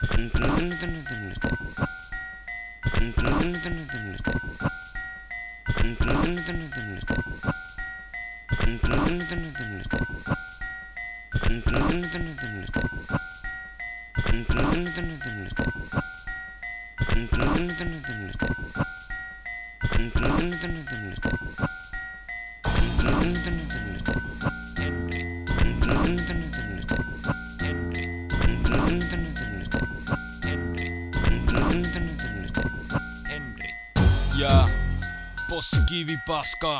Ja Possi kivipaska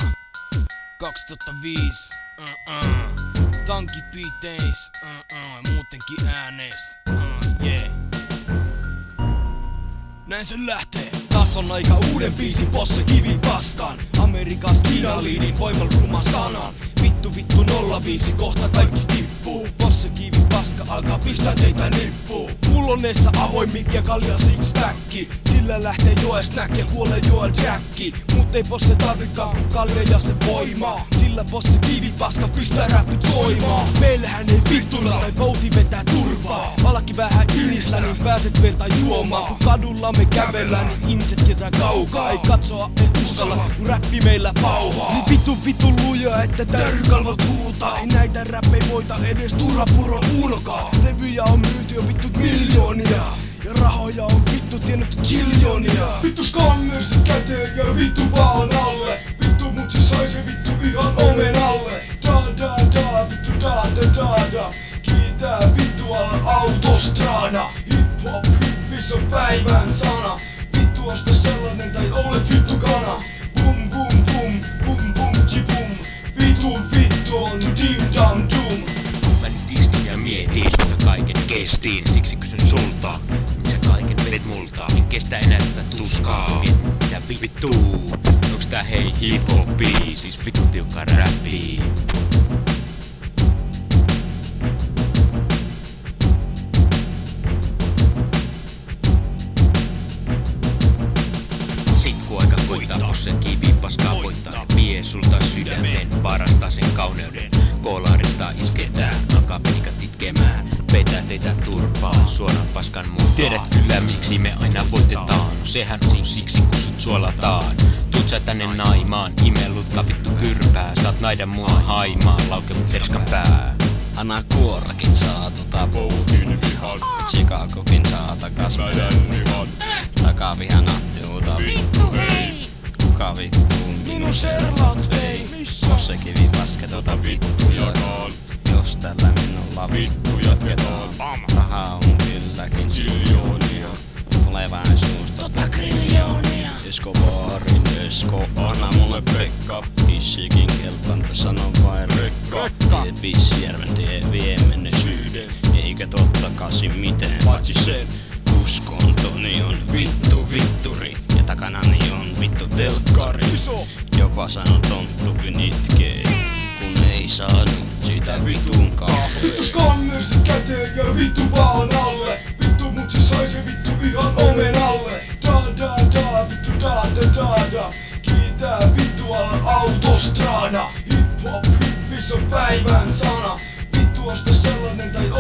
2005 Tanki piiteis muutenkin ääneis yeah. Näin se lähtee. Taas on aika uuden biisin Posse kivipaskaan. Amerikan Skinaliidin voimal ruma sanan. Vittu 05 kohta kaikki tippuu. Posse kivipaska alkaa pistää teitä nippuu. Mullonessa avoin mik ja kalja sixpacki. Sillä lähtee joest näkee kuolee Joel Jacki. Mut ei Posse tarvikaan kun kalja ja se voimaa. Sillä Posse kivipaska pistää räppyt soimaan. Meillähän ei vittuna tai pouti vetää turvaa. Alaki vähän inisllä niin pääset verta juomaan. Kun kadulla me kävellään niin ihmiset ketään kaukaa. Ei katsoa ei uskalla kun räppi meillä pauhaa. Niin vittu luja että tärkalvot huutaa. Ei näitä räppei voita edes turhapuron unokaa. Levyjä on myyty jo vittu miljoonia. Ja rahoja on vittu tiennyt chiljoonia. Vittu skannersit käteen ja vittu paan alle. Vittu mut se sai se vittu ihan omen alle. Vittu da. Kiitää vittu alan autostrada. Hip-hop hyppis on päivän sana. Vittu osta sellainen tai olet vittu kana. Bum bum bum bum bum chibum. Vittu on dim dam dum. Mä nyt istun ja mietin, että kaiken kestiin. Siksi kysyn sulta, miksi sä kaiken vedet multa? En kestä enää tätä tuskaa. Mietin mitä vittuu. Onks tää hei hip-hopi? Siis vittu tiukka räppi. Posse kivipaskaa voittaa, vie sulta sydämen, varastaa sen kauneuden. Kolaarista isketään, alkaa penikat itkemään, vetää teitä turpaan, suoraan paskan mukaan. Tiedät kyllä miksi me aina voitetaan, no sehän on siksi kun sut suolataan. Tuut sä tänne naimaan, imellutka vittu kyrpää, saat naida mua haimaan, lauke mun terskan pää. Anna kuorakin saa poutin vihan. Chicagokin saa takas vihan. Takavihan attiuta vittu hei. Kuka vittu minun serlaut vei? Posse kivipaska vittujakaan. Jos tällä minulla vittu jatketaan. Rahaa on kylläkin Siljoonia. Tulevaisuus triljoonia. Esko, anna mulle Pekka. Hissikin keltanta sano vain rekka. Tiet Vissijärven tie vie menneisyyden. Eikä tottakasin miten paitsi sen. Uskontoni on vitturi. Ja takanani on vittu telkkari. Jopa sanon tonttukin itkee. Kun ei saanut sitä vitun kahvea. Vittu skannersit käteen ja vittu paan alle. Vittu mut se sai se vittu ihan omen alle. Vittu da. Kiitää vittu alan autostrada. Hip-hop hyppis on päivän sana. Vittu osta sellainen tai